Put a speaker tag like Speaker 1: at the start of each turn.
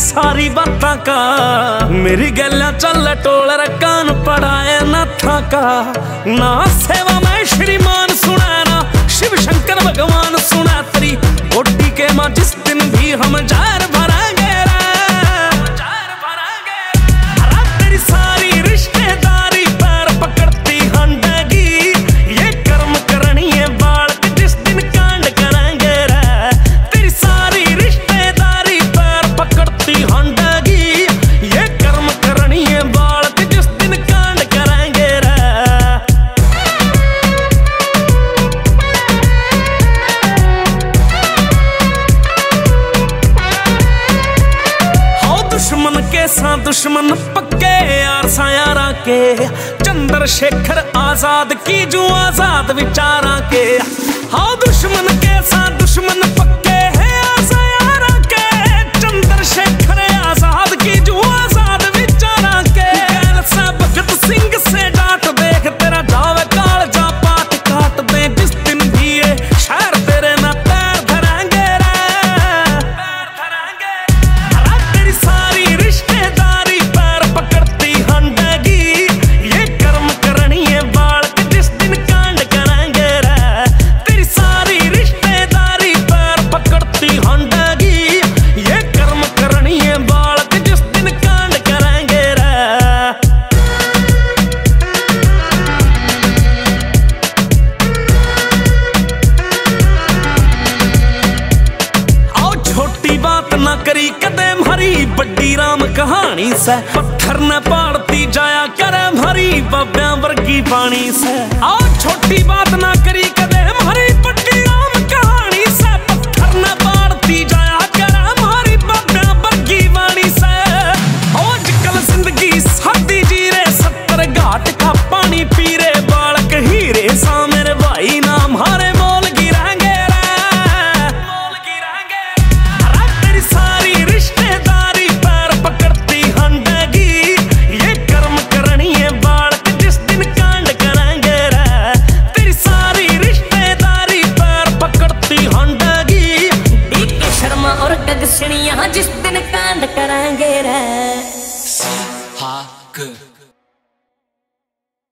Speaker 1: सारी बातों का। मेरी गैला चल टोल कान पड़ाए ना था का। ना सेवा में श्रीमान सुना ना शिव शंकर भगवान सुना। तेरी बोटी के माँ जिस दिन भी हम जार भरांगे तेरी सारी रिश्तेदारी पैर पकड़ती हंडेगी। ये कर्म करनी है बाल के जिस दिन कांड करेंगे रे। तेरी सारी रिश्तेदारी पैर पकड़ती हंडेगी। ये कर्म करनी है बाल के जिस दिन कांड करेंगे रे। हो दुश्मन के साथ दुश्मन पक्के यार सायारा के। चंद्रशेखर आजाद की जो आजाद विचारा के। हाँ दुश्मन के साथ दुश्मन पक्के है यार सायारा के। चंद्रशेखर आजाद की जो आजाद विचारा के। से भगत सिंह से डांट देख तेरा जावे काल जा पाट काट दे। जिस दिन भी ये शहर तेरे ना पैर धरेंगे रे। तेरी सारी रिश्तेदारी पैर पकड़ती हंडेगी। ये कर्म करनी है बाल के जिस दिन कांड करेंगे रे। तेरी सारी रिश्तेदारी पैर पकड़ती हंडेगी। ये कर्म करनी है बाल के जिस दिन कांड करेंगे रे। आओ छोटी बात ना करी कदे हरी बड़ी राम कहानी से। पत्थर न पाड़ती जाया करे हरी बाब्या वर्गी पानी से। आओ